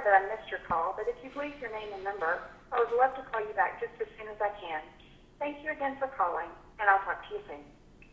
that I missed your call, but if you'd leave your name and number, I would love to call you back just as soon as I can. Thank you again for calling, and I'll talk to you soon.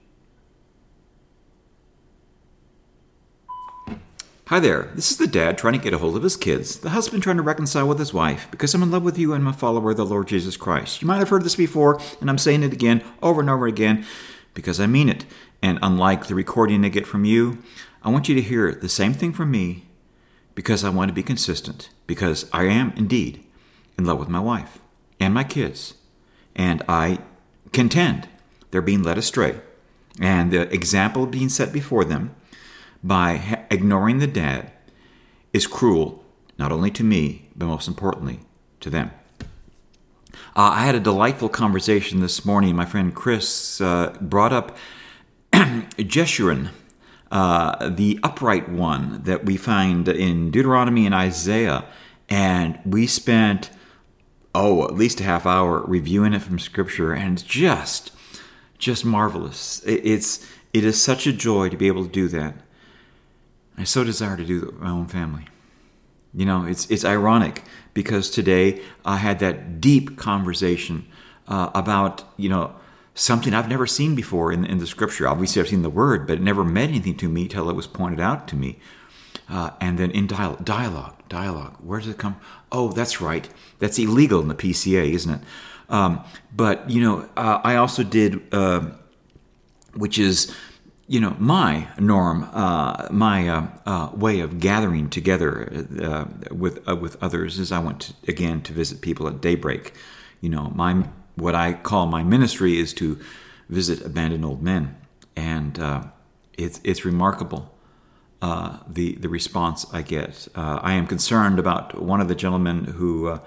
Hi there, this is the dad trying to get a hold of his kids, the husband trying to reconcile with his wife, because I'm in love with you and I'm a follower of the Lord Jesus Christ. You might have heard this before, and I'm saying it again, over and over again, because I mean it. And unlike the recording I get from you, I want you to hear the same thing from me, because I want to be consistent, because I am indeed in love with my wife and my kids, and I contend they're being led astray, and the example being set before them by ignoring the dad is cruel, not only to me, but most importantly, to them. I had a delightful conversation this morning. My friend Chris brought up Jeshurun, the upright one that we find in Deuteronomy and Isaiah, and we spent, at least a half hour reviewing it from Scripture, and just marvelous. It is such a joy to be able to do that. I so desire to do that with my own family. You know, it's ironic because today I had that deep conversation about, something I've never seen before in the Scripture. Obviously, I've seen the Word, but it never meant anything to me till it was pointed out to me. And then in dialogue. Where does it come? Oh, that's right. That's illegal in the PCA, isn't it? But I also did, which is, my norm, my way of gathering together with others is I went to visit people at daybreak. What I call my ministry is to visit abandoned old men, and it's remarkable the response I get. I am concerned about one of the gentlemen who,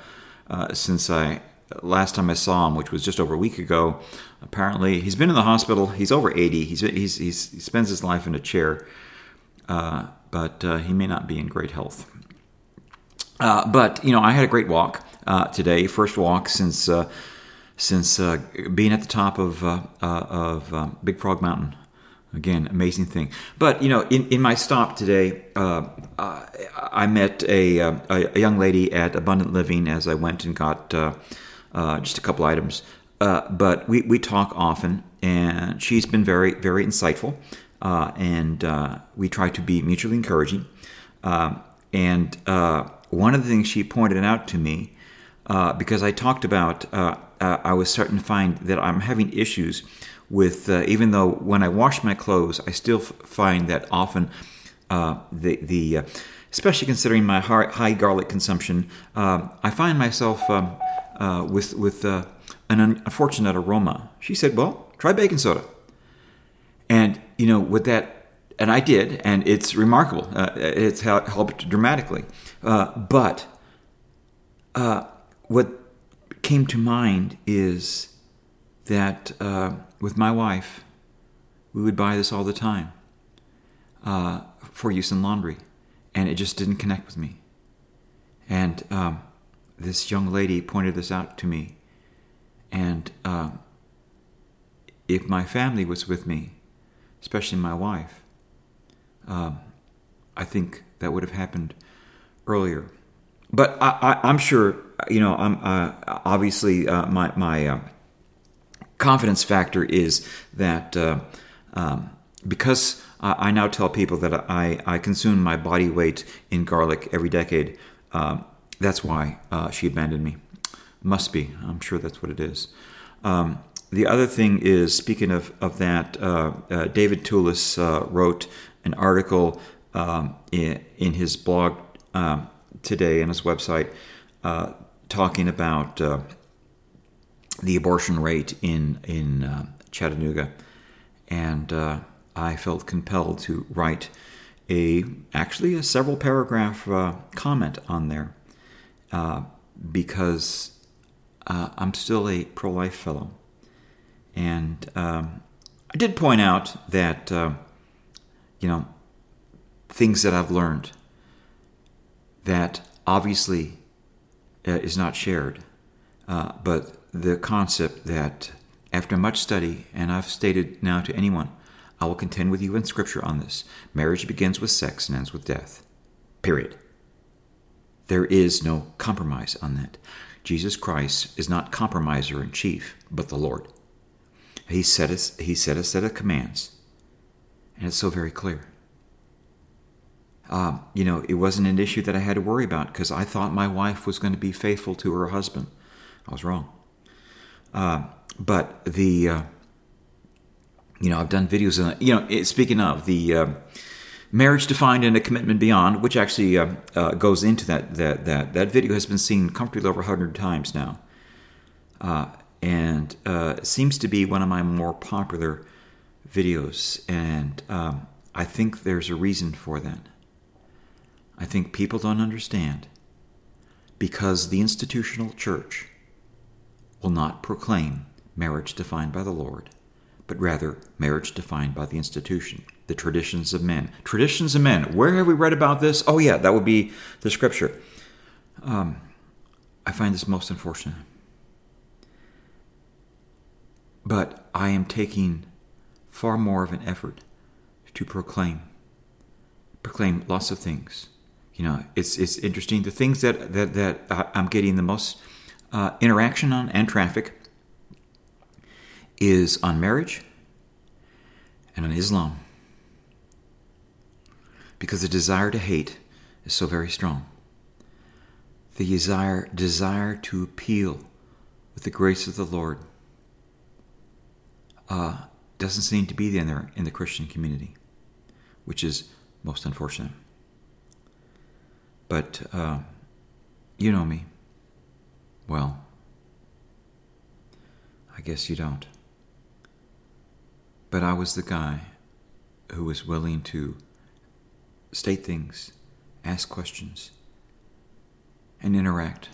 last time I saw him, which was just over a week ago, apparently he's been in the hospital. He's over 80. He spends his life in a chair, but he may not be in great health. But I had a great walk today. First walk since being at the top of Big Frog Mountain. Again, amazing thing. But in my stop today, I met a young lady at Abundant Living as I went and got just a couple items. But we talk often, and she's been very, very insightful, and we try to be mutually encouraging. And one of the things she pointed out to me, because I talked about, I was starting to find that I'm having issues with, even though when I wash my clothes, I still find that often especially considering my high garlic consumption, I find myself with an unfortunate aroma. She said, well, try baking soda. And, with that, and I did, and it's remarkable. It's helped dramatically. But what came to mind is that with my wife, we would buy this all the time for use in laundry, and it just didn't connect with me. And this young lady pointed this out to me, and if my family was with me, especially my wife, I think that would have happened earlier. But I'm sure, I'm obviously my confidence factor is that because I now tell people that I consume my body weight in garlic every decade, that's why she abandoned me. Must be. I'm sure that's what it is. The other thing is, speaking of that, David Toulis wrote an article in his blog today on his website talking about the abortion rate in Chattanooga, and I felt compelled to write actually a several paragraph comment on there because I'm still a pro-life fellow, and I did point out that things that I've learned that obviously is not shared, but the concept that after much study, and I've stated now to anyone, I will contend with you in Scripture on this. Marriage begins with sex and ends with death. Period. There is no compromise on that. Jesus Christ is not compromiser in chief, but the Lord. He set a set of commands, and it's so very clear. It wasn't an issue that I had to worry about because I thought my wife was going to be faithful to her husband. I was wrong. But I've done videos on, speaking of the marriage defined in a commitment beyond, which actually goes into that video has been seen comfortably over 100 times now. And it seems to be one of my more popular videos. And I think there's a reason for that. I think people don't understand because the institutional church will not proclaim marriage defined by the Lord, but rather marriage defined by the institution, the traditions of men. Traditions of men. Where have we read about this? Oh yeah, that would be the scripture. I find this most unfortunate. But I am taking far more of an effort to proclaim lots of things. It's interesting. The things that I'm getting the most interaction on and traffic is on marriage and on Islam. Because the desire to hate is so very strong. The desire to appeal with the grace of the Lord doesn't seem to be there in the Christian community, which is most unfortunate. But you know me. Well, I guess you don't. But I was the guy who was willing to state things, ask questions, and interact.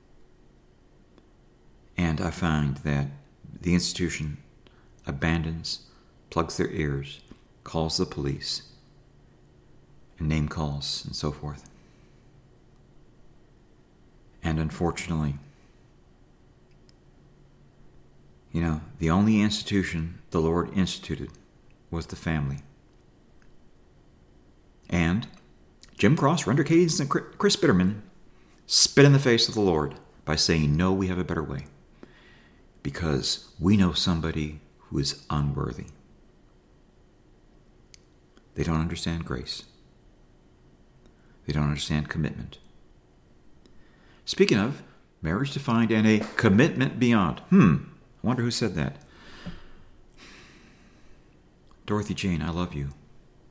And I find that the institution abandons, plugs their ears, calls the police, and name calls, and so forth. And unfortunately, the only institution the Lord instituted was the family. And Jim Cross, Render Cadence, and Chris Bitterman spit in the face of the Lord by saying, no, we have a better way. Because we know somebody who is unworthy. They don't understand grace. They don't understand commitment. Speaking of, marriage defined and a commitment beyond. I wonder who said that. Dorothy Jane, I love you.